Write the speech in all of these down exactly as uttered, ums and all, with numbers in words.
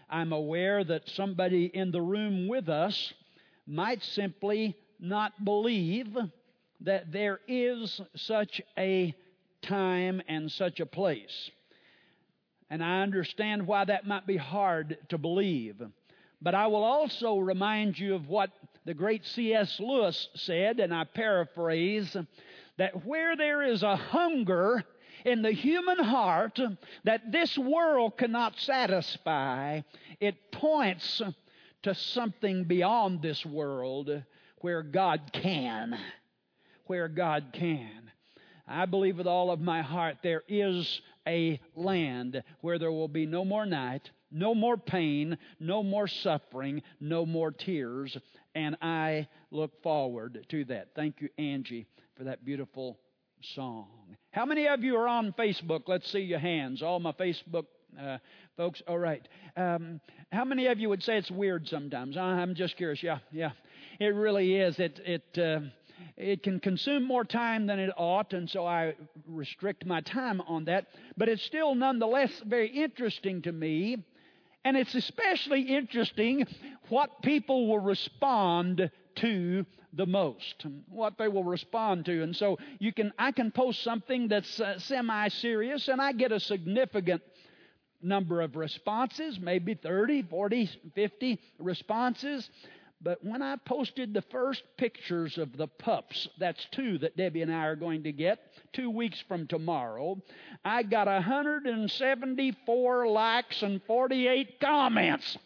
I'm aware that somebody in the room with us might simply not believe that there is such a time and such a place. And I understand why that might be hard to believe. But I will also remind you of what the great C S Lewis said, and I paraphrase, that where there is a hunger in the human heart that this world cannot satisfy, it points to something beyond this world where God can. Where God can. I believe with all of my heart there is a land where there will be no more night, no more pain, no more suffering, no more tears, and I look forward to that. Thank you, Angie, for that beautiful song. How many of you are on Facebook? Let's see your hands. All my Facebook uh, folks. All right. Um, how many of you would say it's weird sometimes? I'm just curious. Yeah, yeah. It really is. It it uh, it can consume more time than it ought, and so I restrict my time on that. But it's still nonetheless very interesting to me, and it's especially interesting what people will respond to the most, what they will respond to. And so you can, I can post something that's uh, semi-serious, and I get a significant number of responses, maybe thirty, forty, fifty responses. But when I posted the first pictures of the pups, that's two that Debbie and I are going to get two weeks from tomorrow, I got one hundred seventy-four likes and forty-eight comments.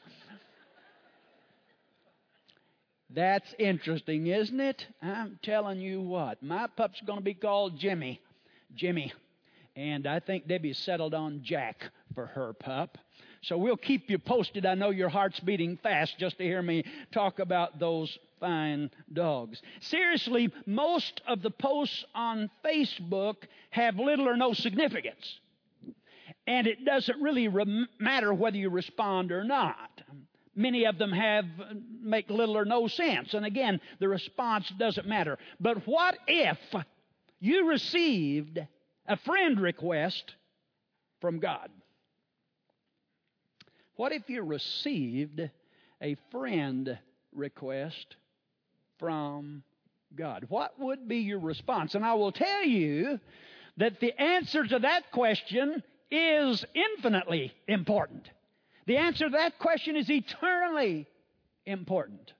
That's interesting, isn't it? I'm telling you what, my pup's going to be called Jimmy. Jimmy. And I think Debbie settled on Jack for her pup. So we'll keep you posted. I know your heart's beating fast just to hear me talk about those fine dogs. Seriously, most of the posts on Facebook have little or no significance. And it doesn't really rem- matter whether you respond or not. Many of them have make little or no sense. And again, the response doesn't matter. But what if you received a friend request from God? What if you received a friend request from God? What would be your response? And I will tell you that the answer to that question is infinitely important. The answer to that question is eternally important.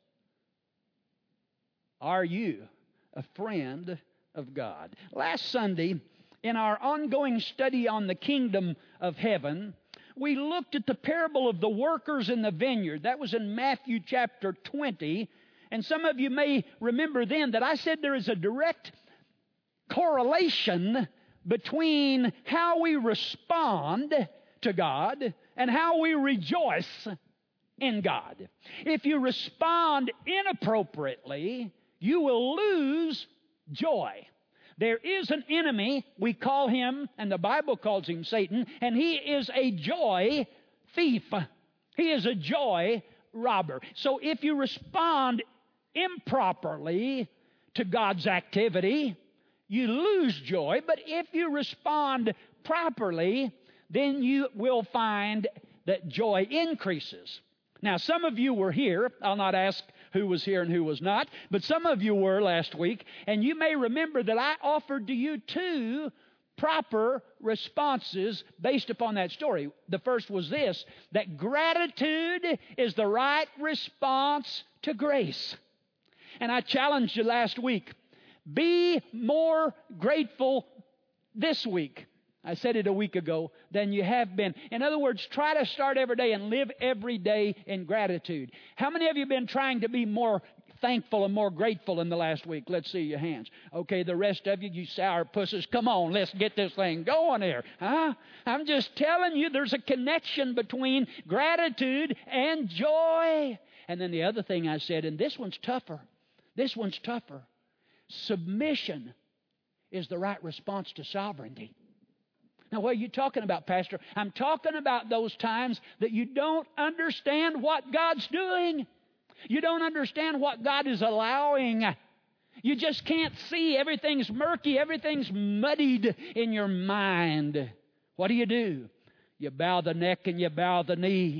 Are you a friend of God? Last Sunday, in our ongoing study on the kingdom of heaven, we looked at the parable of the workers in the vineyard. That was in Matthew chapter twenty. And some of you may remember then that I said there is a direct correlation between how we respond to God and how we rejoice in God. If you respond inappropriately, you will lose joy. There is an enemy, we call him, and the Bible calls him Satan, and he is a joy thief. He is a joy robber. So if you respond improperly to God's activity, you lose joy. But if you respond properly, then you will find that joy increases. Now, some of you were here. I'll not ask who was here and who was not, but some of you were last week, and you may remember that I offered to you two proper responses based upon that story. The first was this, that gratitude is the right response to grace. And I challenged you last week, be more grateful this week. I said it a week ago, than you have been. In other words, try to start every day and live every day in gratitude. How many of you have been trying to be more thankful and more grateful in the last week? Let's see your hands. Okay, the rest of you, you sour pusses, come on, let's get this thing going here. Huh? I'm just telling you, there's a connection between gratitude and joy. And then the other thing I said, and this one's tougher. This one's tougher. Submission is the right response to sovereignty. Now, what are you talking about, Pastor? I'm talking about those times that you don't understand what God's doing. You don't understand what God is allowing. You just can't see. Everything's murky. Everything's muddied in your mind. What do you do? You bow the neck and you bow the knee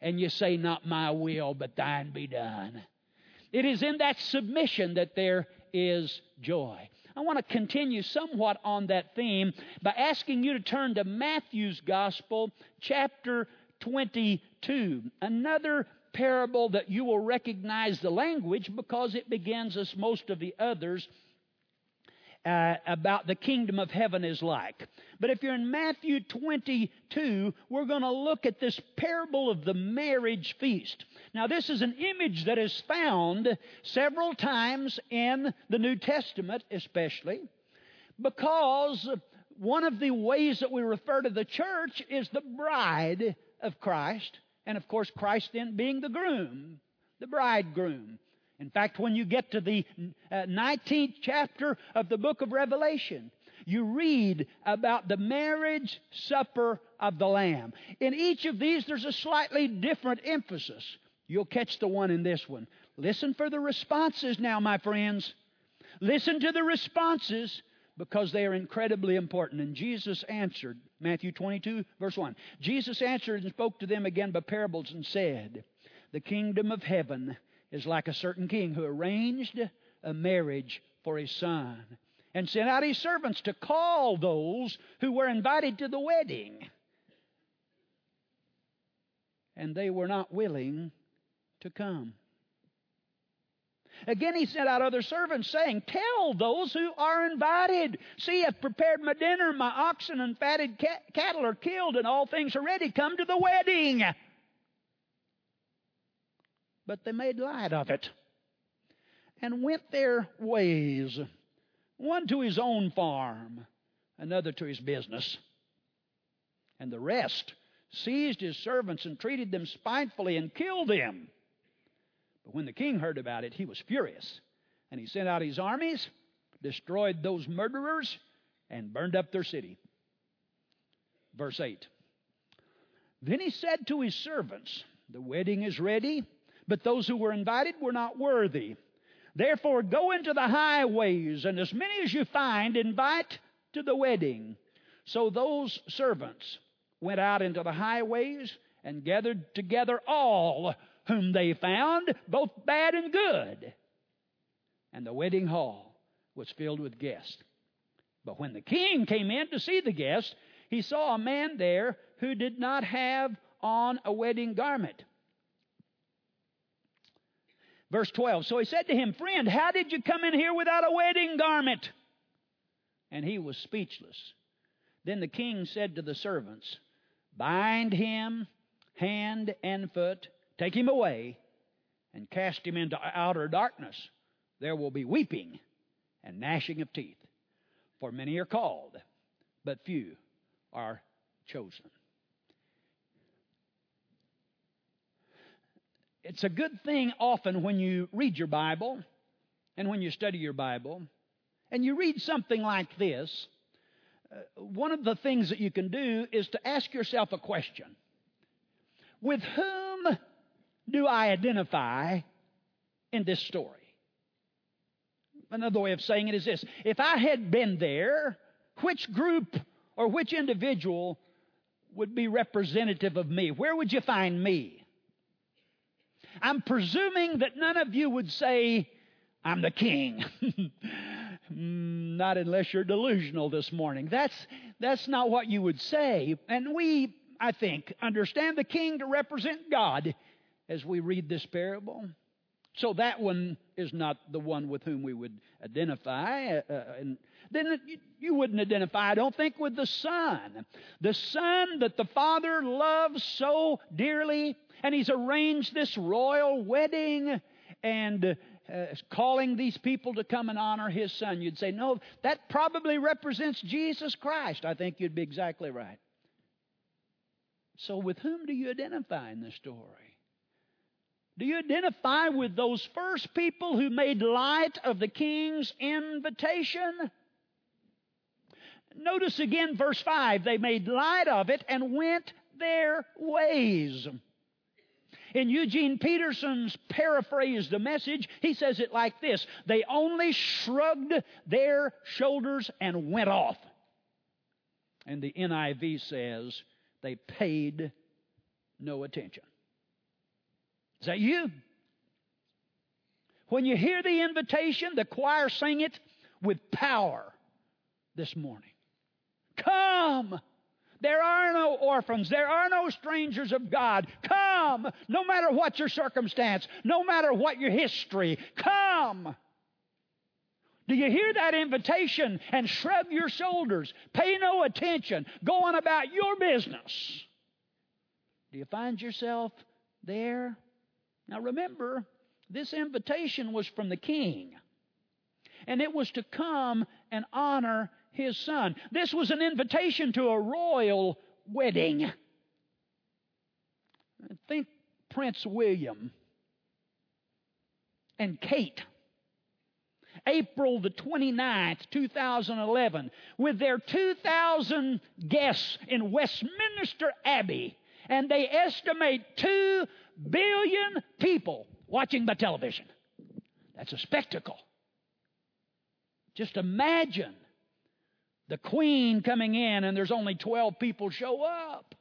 and you say, not my will, but thine be done. It is in that submission that there is joy. I want to continue somewhat on that theme by asking you to turn to Matthew's Gospel, chapter twenty-two. Another parable that you will recognize the language because it begins as most of the others uh, about the kingdom of heaven is like. But if you're in Matthew twenty-two, we're going to look at this parable of the marriage feast. Now, this is an image that is found several times in the New Testament, especially, because one of the ways that we refer to the church is the bride of Christ, and of course, Christ then being the groom, the bridegroom. In fact, when you get to the uh, nineteenth chapter of the book of Revelation, you read about the marriage supper of the Lamb. In each of these, there's a slightly different emphasis. You'll catch the one in this one. Listen for the responses now, my friends. Listen to the responses because they are incredibly important. And Jesus answered, Matthew twenty-two, verse one. Jesus answered and spoke to them again by parables and said, the kingdom of heaven is like a certain king who arranged a marriage for his son and sent out his servants to call those who were invited to the wedding. And they were not willing to come. Again, he sent out other servants, saying, tell those who are invited, see, I've prepared my dinner, my oxen and fatted cat- cattle are killed, and all things are ready. Come to the wedding. But they made light of it and went their ways, one to his own farm, another to his business. And the rest seized his servants and treated them spitefully and killed them. But when the king heard about it, he was furious, and he sent out his armies, destroyed those murderers, and burned up their city. Verse eight. Then he said to his servants, the wedding is ready, but those who were invited were not worthy. Therefore go into the highways, and as many as you find, invite to the wedding. So those servants went out into the highways and gathered together all whom they found, both bad and good. And the wedding hall was filled with guests. But when the king came in to see the guests, he saw a man there who did not have on a wedding garment. Verse twelve, so he said to him, friend, how did you come in here without a wedding garment? And he was speechless. Then the king said to the servants, bind him hand and foot, take him away, and cast him into outer darkness. There will be weeping and gnashing of teeth. For many are called, but few are chosen. It's a good thing often when you read your Bible and when you study your Bible and you read something like this, uh, one of the things that you can do is to ask yourself a question. With whom do I identify in this story? Another way of saying it is this. If I had been there, which group or which individual would be representative of me? Where would you find me? I'm presuming that none of you would say, I'm the king. Not unless you're delusional this morning. That's, that's not what you would say. And we, I think, understand the king to represent God as we read this parable. So that one is not the one with whom we would identify. Uh, and then you wouldn't identify, I don't think, with the Son. The Son that the Father loves so dearly, and He's arranged this royal wedding and uh, calling these people to come and honor His Son. You'd say, no, that probably represents Jesus Christ. I think you'd be exactly right. So with whom do you identify in this story? Do you identify with those first people who made light of the king's invitation? Notice again verse five. They made light of it and went their ways. In Eugene Peterson's paraphrase the message, he says it like this. They only shrugged their shoulders and went off. And the N I V says they paid no attention. Is that you? When you hear the invitation, the choir sing it with power this morning. Come! There are no orphans. There are no strangers of God. Come! No matter what your circumstance, no matter what your history, come! Do you hear that invitation and shrug your shoulders? Pay no attention. Go on about your business. Do you find yourself there? Now remember, this invitation was from the king. And it was to come and honor his son. This was an invitation to a royal wedding. Think Prince William and Kate. April the twenty-ninth, two thousand eleven, with their two thousand guests in Westminster Abbey. And they estimate two billion people watching by television. That's a spectacle. Just imagine the Queen coming in and there's only twelve people show up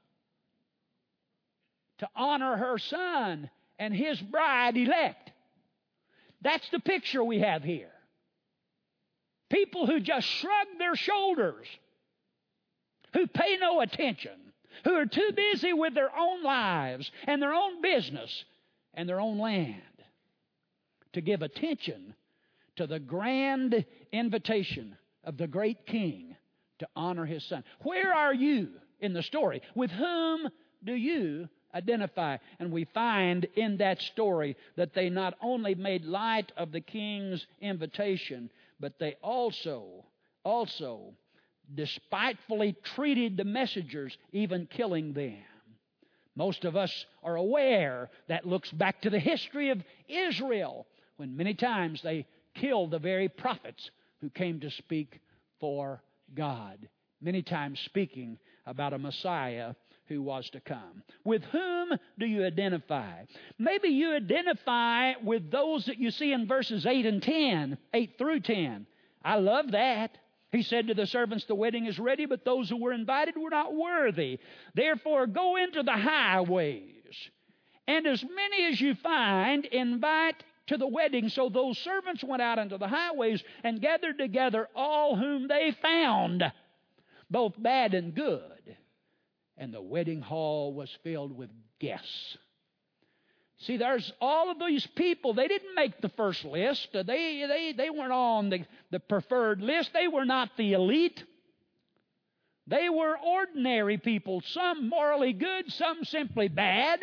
to honor her son and his bride-elect. That's the picture we have here. People who just shrug their shoulders, who pay no attention, who are too busy with their own lives and their own business and their own land to give attention to the grand invitation of the great king to honor his son. Where are you in the story? With whom do you identify? And we find in that story that they not only made light of the king's invitation, but they also, also despitefully treated the messengers, even killing them. Most of us are aware that looks back to the history of Israel, when many times they killed the very prophets who came to speak for God, many times speaking about a Messiah who was to come. With whom do you identify? Maybe you identify with those that you see in verses eight and ten, eight through ten. I love that. He said to the servants, the wedding is ready, but those who were invited were not worthy. Therefore, go into the highways, and as many as you find, invite to the wedding. So those servants went out into the highways and gathered together all whom they found, both bad and good. And the wedding hall was filled with guests. See, there's all of these people. They didn't make the first list. They, they, they weren't on the, the preferred list. They were not the elite. They were ordinary people, some morally good, some simply bad.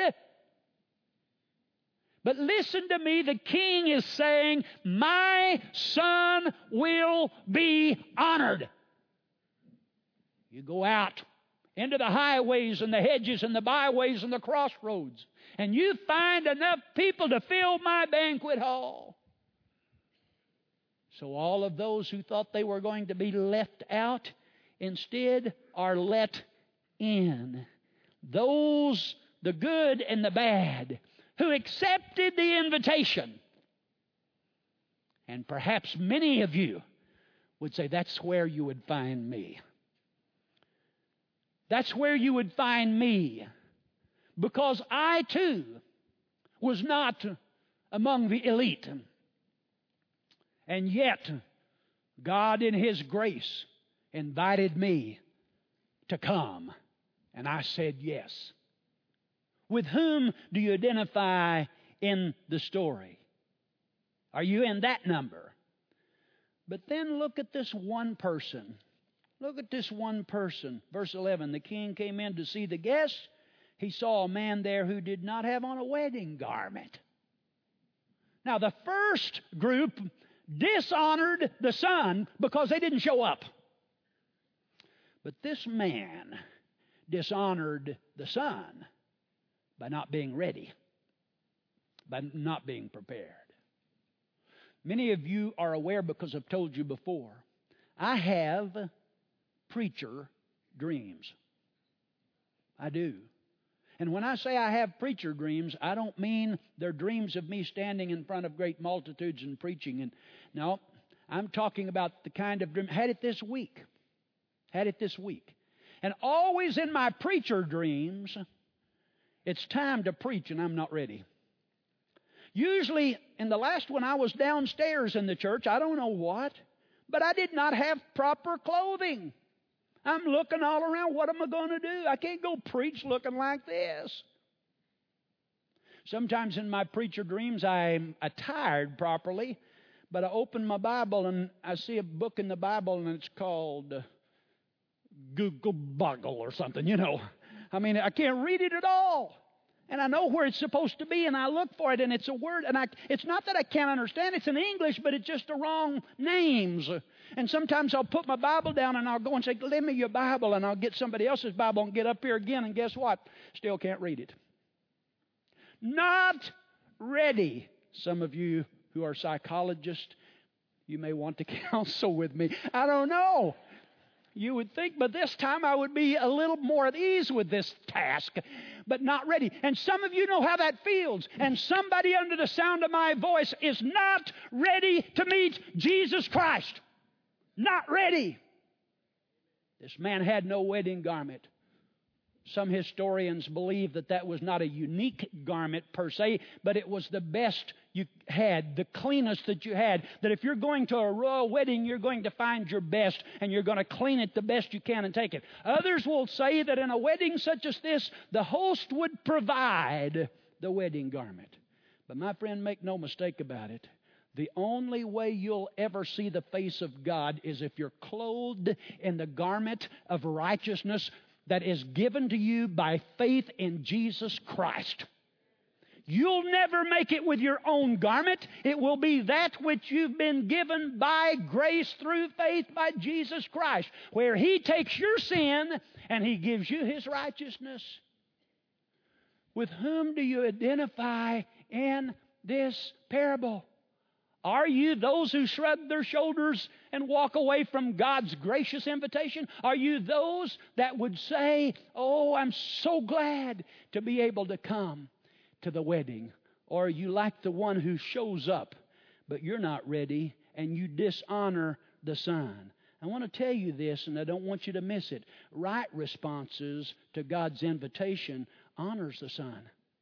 But listen to me, the king is saying, my son will be honored. You go out into the highways and the hedges and the byways and the crossroads, and you find enough people to fill my banquet hall. So all of those who thought they were going to be left out instead are let in. Those, the good and the bad, who accepted the invitation. And perhaps many of you would say, that's where you would find me. That's where you would find me. Because I too was not among the elite. And yet, God in His grace invited me to come. And I said yes. With whom do you identify in the story? Are you in that number? But then look at this one person. Look at this one person. Verse eleven, the king came in to see the guests. He saw a man there who did not have on a wedding garment. Now, the first group dishonored the son because they didn't show up. But this man dishonored the son by not being ready, by not being prepared. Many of you are aware, because I've told you before, I have preacher dreams. I do. And when I say I have preacher dreams, I don't mean they're dreams of me standing in front of great multitudes and preaching. And no, I'm talking about the kind of dream. I had it this week. Had it this week. And always in my preacher dreams, it's time to preach and I'm not ready. Usually, in the last one, I was downstairs in the church. I don't know what. But I did not have proper clothing. I'm looking all around. What am I going to do? I can't go preach looking like this. Sometimes in my preacher dreams, I'm attired properly. But I open my Bible and I see a book in the Bible and it's called uh, Google Boggle or something, you know. I mean, I can't read it at all. And I know where it's supposed to be, and I look for it, and it's a word. And I, it's not that I can't understand. It's in English, but it's just the wrong names. And sometimes I'll put my Bible down, and I'll go and say, lend me your Bible, and I'll get somebody else's Bible and get up here again, and guess what? Still can't read it. Not ready. Some of you who are psychologists, you may want to counsel with me. I don't know. You would think, but this time I would be a little more at ease with this task, but not ready. And some of you know how that feels. And somebody under the sound of my voice is not ready to meet Jesus Christ. Not ready. This man had no wedding garment. Some historians believe that that was not a unique garment per se, but it was the best you had, the cleanest that you had. That if you're going to a royal wedding, you're going to find your best, and you're going to clean it the best you can and take it. Others will say that in a wedding such as this, the host would provide the wedding garment. But my friend, make no mistake about it. The only way you'll ever see the face of God is if you're clothed in the garment of righteousness that is given to you by faith in Jesus Christ. You'll never make it with your own garment. It will be that which you've been given by grace through faith by Jesus Christ, where He takes your sin and He gives you His righteousness. With whom do you identify in this parable? Are you those who shrug their shoulders and walk away from God's gracious invitation? Are you those that would say, oh, I'm so glad to be able to come to the wedding? Or are you like the one who shows up, but you're not ready and you dishonor the Son? I want to tell you this, and I don't want you to miss it. Right responses to God's invitation honors the Son.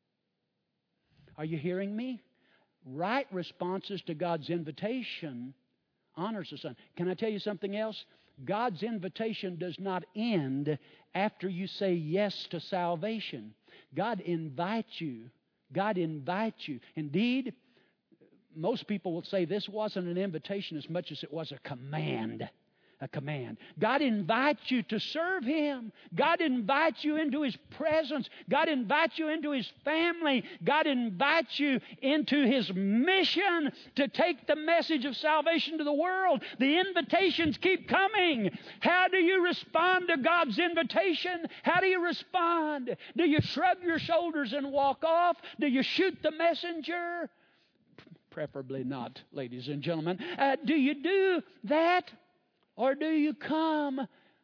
Are you hearing me? Right responses to God's invitation honors the Son. Can I tell you something else? God's invitation does not end after you say yes to salvation. God invites you. God invites you. Indeed, most people will say this wasn't an invitation as much as it was a command. A command. God invites you to serve Him. God invites you into His presence. God invites you into His family. God invites you into His mission to take the message of salvation to the world. The invitations keep coming. How do you respond to God's invitation? How do you respond? Do you shrug your shoulders and walk off? Do you shoot the messenger? Preferably not, ladies and gentlemen. Uh, do you do that? Or do you come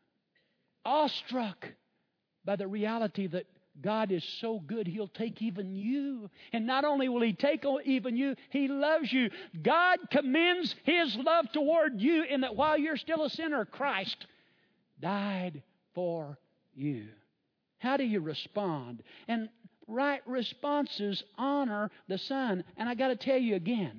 awestruck by the reality that God is so good, He'll take even you. And not only will He take even you, He loves you. God commends His love toward you in that while you're still a sinner, Christ died for you. How do you respond? And right responses honor the Son. And I got to tell you again,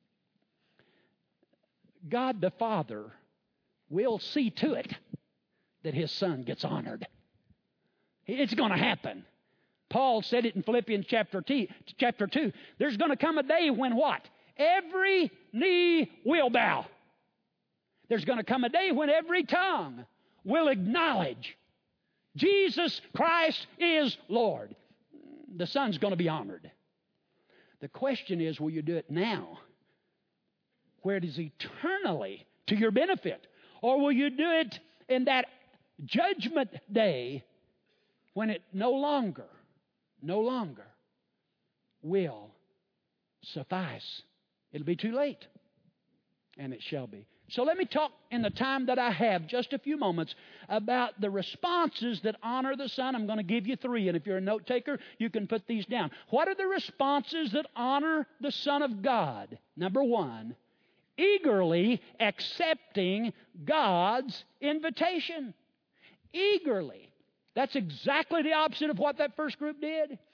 God the Father will see to it that His Son gets honored. It's going to happen. Paul said it in Philippians chapter two. There's going to come a day when what? Every knee will bow. There's going to come a day when every tongue will acknowledge Jesus Christ is Lord. The Son's going to be honored. The question is, will you do it now, where it is eternally to your benefit? Or will you do it in that judgment day when it no longer, no longer will suffice? It'll be too late. And it shall be. So let me talk in the time that I have, just a few moments, about the responses that honor the Son. I'm going to give you three, and if you're a note taker, you can put these down. What are the responses that honor the Son of God? Number one, eagerly accepting God's invitation. Eagerly. That's exactly the opposite of what that first group did.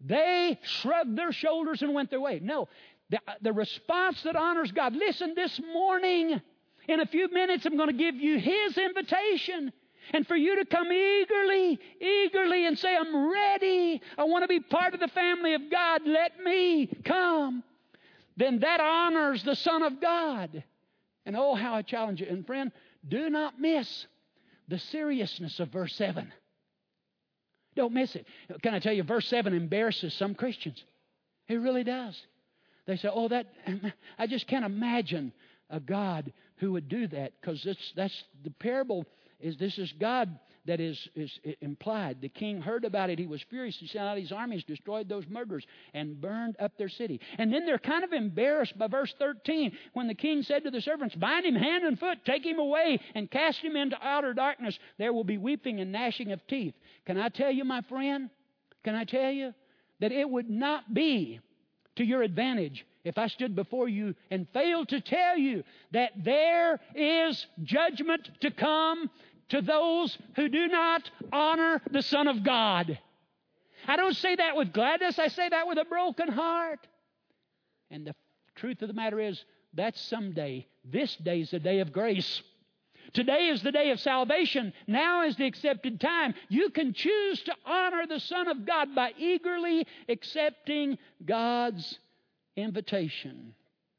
They shrugged their shoulders and went their way. No, the, the response that honors God. Listen, this morning, in a few minutes, I'm going to give you His invitation. And for you to come eagerly, eagerly and say, I'm ready. I want to be part of the family of God. Let me come. Then that honors the Son of God. And oh, how I challenge you. And friend, do not miss the seriousness of verse seven. Don't miss it. Can I tell you, verse seven embarrasses some Christians. It really does. They say, oh, that I just can't imagine a God who would do that, because that's the parable. Is this is God that is, is implied. The king heard about it. He was furious. He sent out his armies, destroyed those murderers, and burned up their city. And then they're kind of embarrassed by verse thirteen, when the king said to the servants, bind him hand and foot, take him away, and cast him into outer darkness. There will be weeping and gnashing of teeth. Can I tell you, my friend, can I tell you that it would not be to your advantage if I stood before you and failed to tell you that there is judgment to come to those who do not honor the Son of God. I don't say that with gladness. I say that with a broken heart. And the truth of the matter is, that's someday. This day is the day of grace. Today is the day of salvation. Now is the accepted time. You can choose to honor the Son of God by eagerly accepting God's invitation.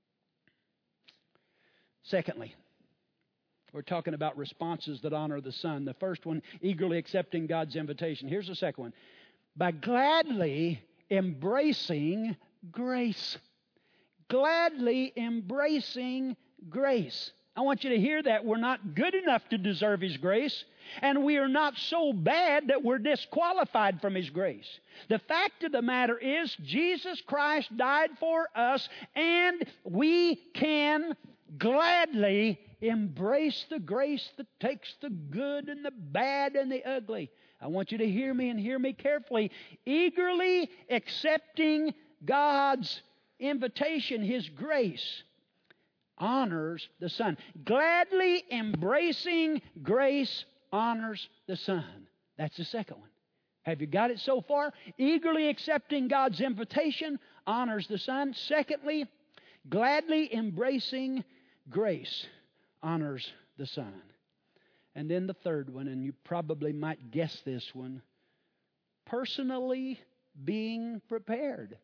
Secondly, we're talking about responses that honor the Son. The first one, eagerly accepting God's invitation. Here's the second one. By gladly embracing grace. Gladly embracing grace. I want you to hear that. We're not good enough to deserve His grace, and we are not so bad that we're disqualified from His grace. The fact of the matter is, Jesus Christ died for us, and we can gladly embrace the grace that takes the good and the bad and the ugly. I want you to hear me and hear me carefully. Eagerly accepting God's invitation, His grace, honors the Son. Gladly embracing grace honors the Son. That's the second one. Have you got it so far? Eagerly accepting God's invitation honors the Son. Secondly, gladly embracing grace honors the Son. And then the third one, and you probably might guess this one, personally being prepared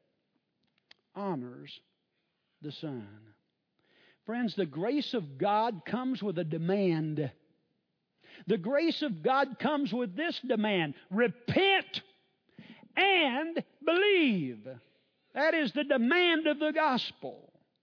honors the Son. Friends, the grace of God comes with a demand. The grace of God comes with this demand: repent and believe. That is the demand of the gospel.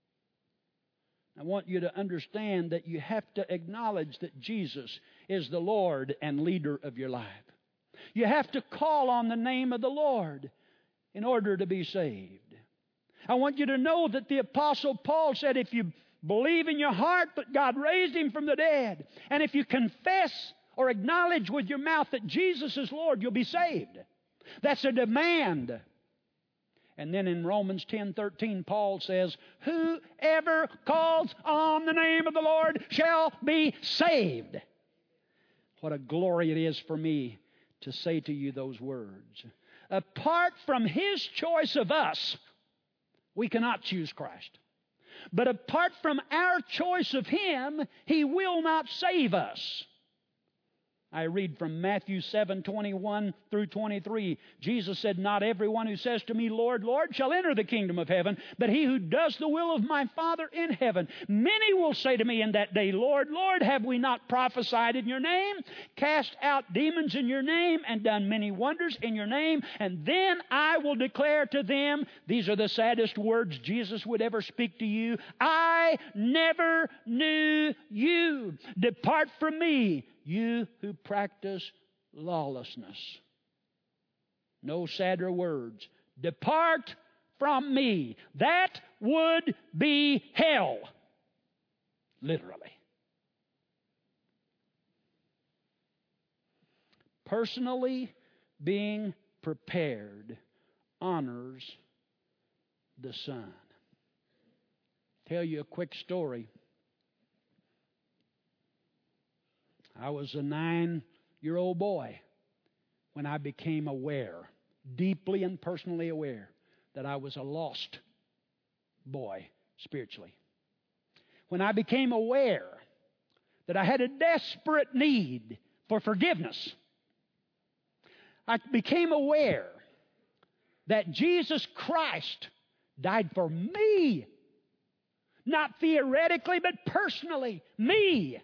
I want you to understand that you have to acknowledge that Jesus is the Lord and leader of your life. You have to call on the name of the Lord in order to be saved. I want you to know that the Apostle Paul said, if you believe in your heart that God raised Him from the dead, and if you confess or acknowledge with your mouth that Jesus is Lord, you'll be saved. That's a demand. And then in Romans ten thirteen, Paul says, whoever calls on the name of the Lord shall be saved. What a glory it is for me to say to you those words. Apart from His choice of us, we cannot choose Christ. But apart from our choice of Him, He will not save us. I read from Matthew seven twenty-one through twenty-three. Jesus said, not everyone who says to me, Lord, Lord, shall enter the kingdom of heaven, but he who does the will of my Father in heaven. Many will say to me in that day, Lord, Lord, have we not prophesied in your name, cast out demons in your name, and done many wonders in your name? And then I will declare to them, these are the saddest words Jesus would ever speak to you, I never knew you. Depart from me, you who practice lawlessness. No sadder words. Depart from me. That would be hell. Literally. Personally being prepared honors the Son. Tell you a quick story. I was a nine-year-old boy when I became aware, deeply and personally aware that I was a lost boy spiritually. When I became aware that I had a desperate need for forgiveness, I became aware that Jesus Christ died for me. Not theoretically, but personally. Me.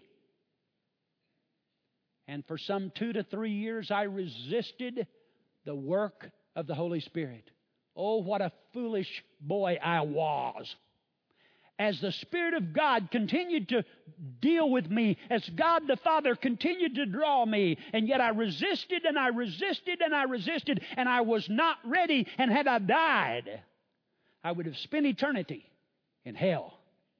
And for some two to three years, I resisted the work of the Holy Spirit. Oh, what a foolish boy I was. As the Spirit of God continued to deal with me, as God the Father continued to draw me, and yet I resisted and I resisted and I resisted, and I was not ready, and had I died, I would have spent eternity in hell.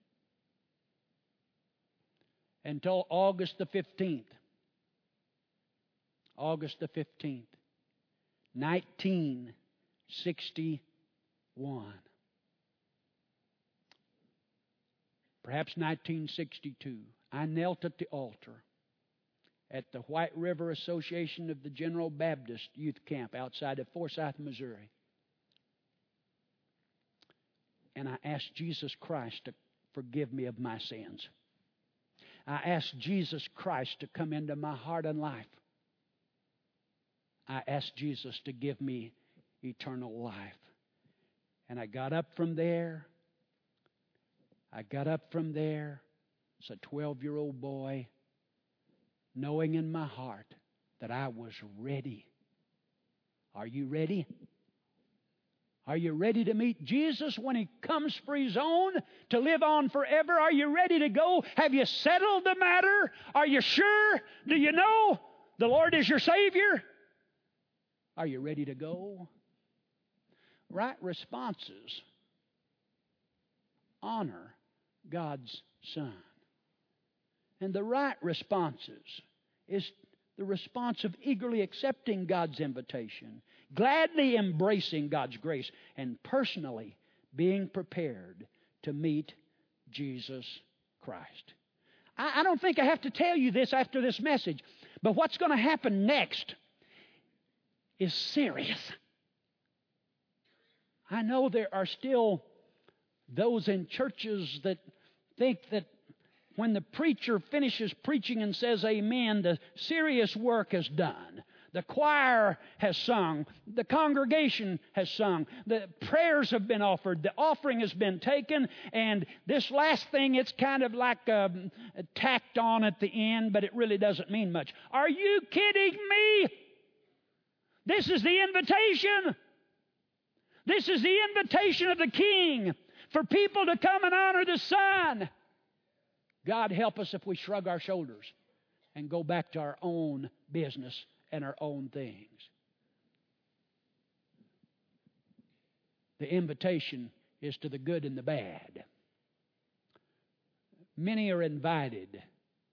Until August the fifteenth. August the fifteenth, nineteen sixty-one. Perhaps nineteen sixty-two. I knelt at the altar at the White River Association of the General Baptist Youth Camp outside of Forsyth, Missouri. And I asked Jesus Christ to forgive me of my sins. I asked Jesus Christ to come into my heart and life. I asked Jesus to give me eternal life. And I got up from there. I got up from there as a twelve-year-old boy, knowing in my heart that I was ready. Are you ready? Are you ready to meet Jesus when He comes for His own to live on forever? Are you ready to go? Have you settled the matter? Are you sure? Do you know the Lord is your Savior? Are you ready to go? Right responses honor God's Son. And the right responses is the response of eagerly accepting God's invitation, gladly embracing God's grace, and personally being prepared to meet Jesus Christ. I, I don't think I have to tell you this after this message, but what's going to happen next is serious. I know there are still those in churches that think that when the preacher finishes preaching and says amen, the serious work is done. The choir has sung. The congregation has sung. The prayers have been offered. The offering has been taken. And this last thing, it's kind of like um, tacked on at the end, but it really doesn't mean much. Are you kidding me? This is the invitation. This is the invitation of the King for people to come and honor the Son. God help us if we shrug our shoulders and go back to our own business and our own things. The invitation is to the good and the bad. Many are invited,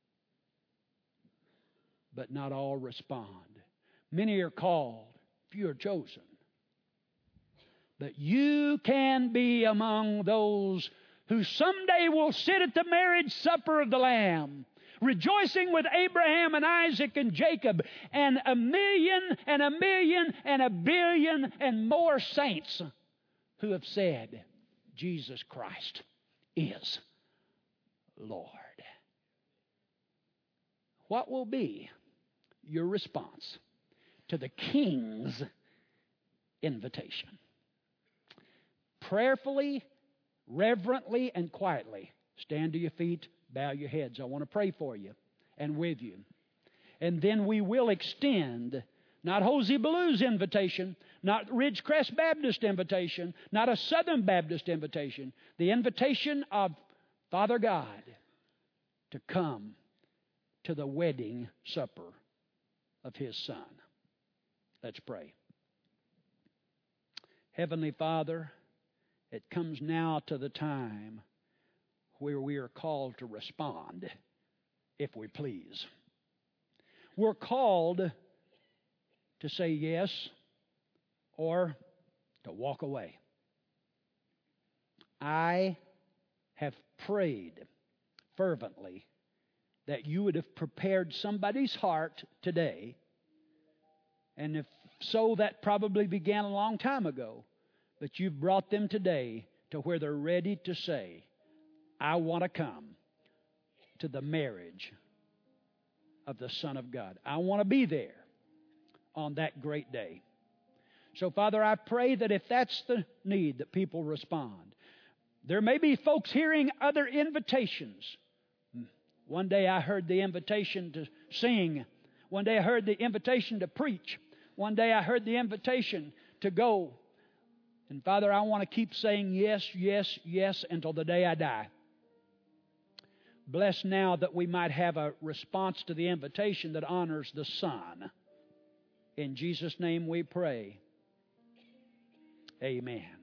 but not all respond. Many are called, few are chosen. But you can be among those who someday will sit at the marriage supper of the Lamb, rejoicing with Abraham and Isaac and Jacob and a million and a million and a billion and more saints who have said, Jesus Christ is Lord. What will be your response to the King's invitation? Prayerfully, reverently, and quietly, stand to your feet, bow your heads. I want to pray for you and with you. And then we will extend not Hosea Ballew's invitation, not Ridgecrest Baptist invitation, not a Southern Baptist invitation, the invitation of Father God to come to the wedding supper of His Son. Let's pray. Heavenly Father, it comes now to the time where we are called to respond, if we please. We're called to say yes or to walk away. I have prayed fervently that you would have prepared somebody's heart today. And if so that probably began a long time ago. But you've brought them today to where they're ready to say, I want to come to the marriage of the Son of God. I want to be there on that great day. So, Father, I pray that if that's the need, that people respond. There may be folks hearing other invitations. One day I heard the invitation to sing. One day I heard the invitation to preach. One day I heard the invitation to go. And Father, I want to keep saying yes, yes, yes until the day I die. Bless now that we might have a response to the invitation that honors the Son. In Jesus' name we pray. Amen.